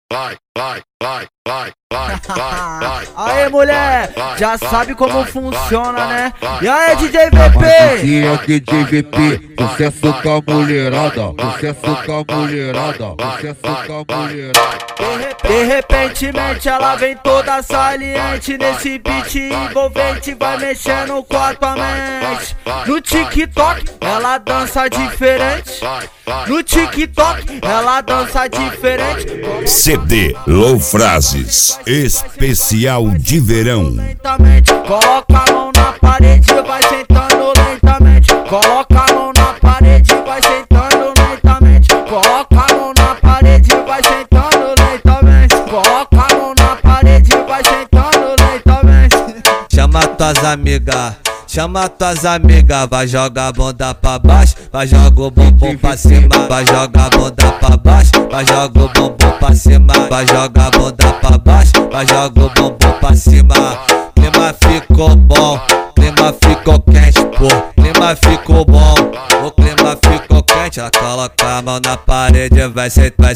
Aê, mulher, já sabe como funciona, né? E aí, DJ VP? Aqui é DJ VP, sucesso com a mulherada, sucesso com a mulherada, sucesso com a mulherada. De repentemente ela vem toda saliente, nesse beat envolvente vai mexendo com a tua mente. No TikTok ela dança diferente, no TikTok ela dança diferente. CD Low Frases, especial de verão. Lentamente, coloca a mão na parede, vai sentando lentamente. Coloca a mão na parede, vai sentando lentamente. Coloca a mão na parede, vai sentando lentamente. Coloca a mão na parede, vai sentando lentamente. Chama tuas amigas, chama tuas amigas, vai jogar a bunda pra baixo, vai jogar o bumbum pra cima, vai jogar a bunda pra baixo, vai jogar o bumbum pra cima, vai jogar a bunda pra baixo, vai jogar o bumbum pra cima. Clima ficou bom, clima ficou quente, pô, clima ficou bom, o clima ficou quente. Ela coloca a mão na parede, vai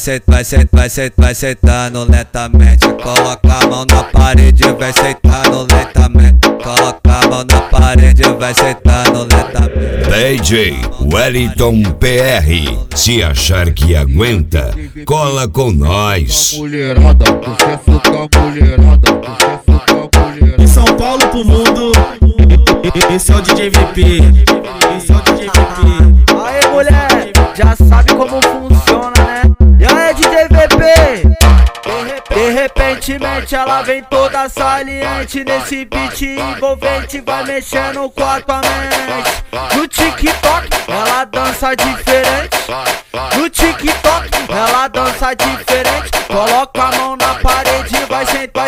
sentando lentamente. Coloca a mão na parede, vai sentando lentamente. Coloca a mão na parede, vai sentando lentamente. DJ Wellington PR, se achar que aguenta, cola com nós. Mulherada, sucesso com a mulherada, sucesso com a mulherada. De São Paulo pro mundo, esse é o DJ VP, esse é o DJ VP. Aê, mulher, já sabe como funciona, né? E aí, DJ VP? De repentemente ela vem toda saliente, nesse beat envolvente vai mexendo com a tua mente. No TikTok ela dança diferente, no TikTok ela dança diferente. Coloca a mão na parede, vai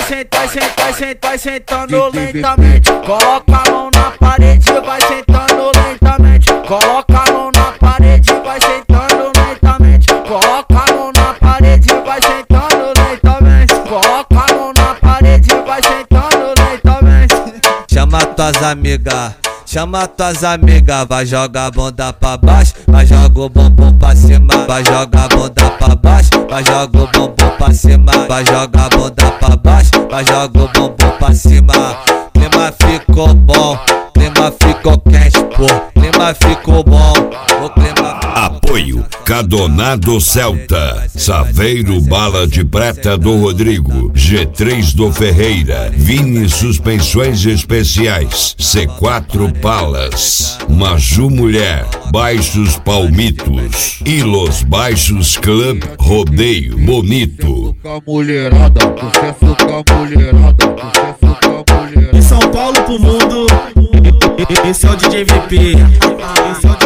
sentando lentamente. Coloca a mão na parede, vai sentando lentamente. Coloca a mão na parede, vai sentando lentamente. Coloca a mão na parede, vai sentando lentamente. Coloca a mão na parede, vai sentando lentamente. Chama tuas amigas, chama tuas amigas, vai jogar a bunda pra baixo, vai jogar o bumbum pra cima, vai jogar a bunda pra baixo, vai jogar o bumbum pra cima, vai jogar a bunda pra baixo, vai jogar o bumbum pra cima. Clima ficou bom, clima ficou quente, pô, clima ficou bom, o clima. Apoio Cadonado Celta, Saveiro Bala de Prata do Rodrigo, G3 do Ferreira, Vini Suspensões Especiais, C4 Palas, Maju Mulher, Baixos Palmitos e Los Baixos Club Rodeio Bonito. Com a mulherada, sucesso com a mulherada, sucesso com a mulherada. De São Paulo pro mundo, esse é o DJ VP, esse é o DJ